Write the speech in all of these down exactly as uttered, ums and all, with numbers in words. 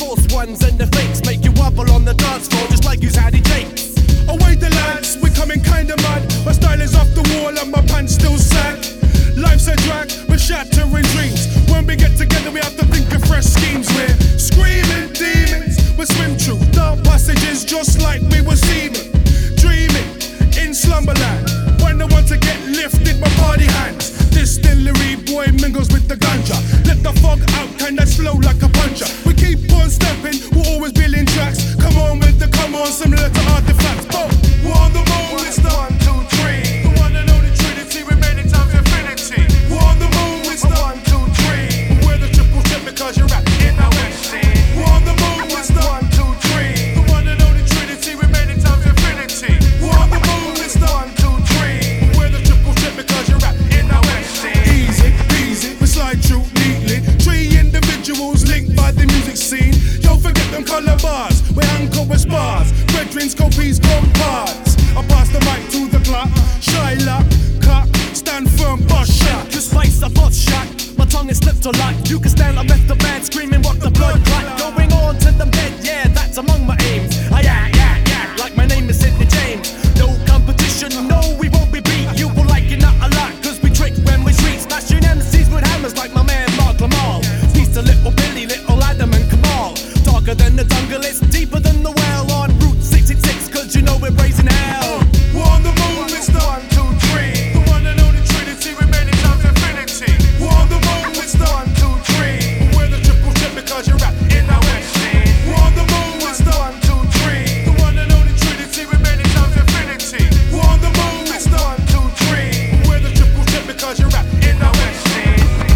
false ones and the fakes make you wobble on the dance floor just like you's Hattie Jakes. Away the lads, we're coming kinda mad. My style is off the wall and my pants still sag. Life's a drag, we're shattering dreams. When we get together we have to think of fresh schemes. We're screaming demons, we swim through dark passages just like we were seamen. Dreaming in slumberland, when I want to get lifted my body hands. Distillery boy mingles with the ganja. Let the fog out kinda slow like a puncher. We keep on stepping, we're always building tracks. Come on with the come on, similar to artifacts. Boom, we're on the moon, it's the one, two, three. The one and only Trinity, we made it times infinity. We're on the moon, it's the one, two, three. We're the triple trip because you're rap in our West End. We're on the moon, it's the one, two, three. The one and only Trinity, we made it times infinity. We're on the moon, it's the one, two, three. We're the triple trip because you're rap in our West End. Easy, easy, we slide through neatly. Three individuals linked by the music scene. Yo, forget them color bars, we're anchor with spars. Brethrens, copies, comparts. I pass the mic to the clock. Shylock, cock, stand firm, bust shot. Just face a bus shot, my tongue is slipped to lock. You can stand, I left the band screaming, rock the blood clot. Going on to the bed, yeah, that's among my aims. I yak, yak, yak, like my name is Sidney James. No competition, no, we won't be beat. You will like it not a lot, cause we trick when we street. Smashing M Cs with hammers like my man Mark Lamal. Peace to little Billy, little Adam and Kamal. Darker than the jungle, it's deeper than the well on Route sixty-six, cause you know we're raising hell. We're on the moon, it's the one, two, three. The one and only Trinity, we made it times infinity. We're on the moon, it's the one, two, three. We're the triple trip because you're rap in our West End. We're on the moon, it's the one, two, three. The one and only Trinity, we made it times infinity. We're on the moon, it's the one, two, three. We're the triple trip because you're rap in our West End.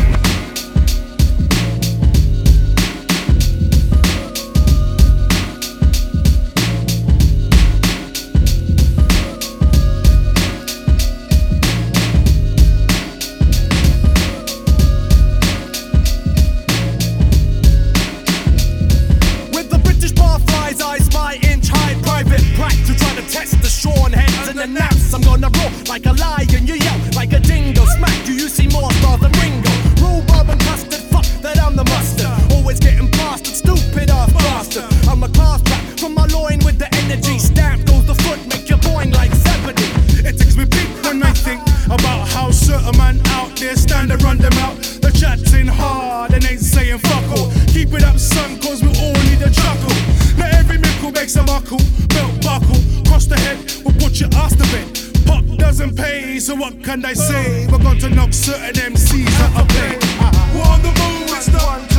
With the British barflies, I spy inch high private black to try to test the shorn heads and the naps. I'm gonna roar like a lion, you yell like a dingo. Smack you, you see more stars than Ringo. Rhubarb and custard, fuck that I'm the mustard. Always getting blasted, stupid ass bastard. I'm a class rap from my loin with the energy. Stamp goes the foot, make you boing like Zebedee. It takes me big when I think about how certain man out there stand and run them out. The chatting hard and ain't saying fuck all. Keep it up, son, cause we all need a chuckle. Not every mickle makes a buckle, belt buckle. Cross the head, we'll put your ass to bed. Pop doesn't pay, so what can I say? We're going to knock certain M Cs out of play. We're on the moon, it's the one.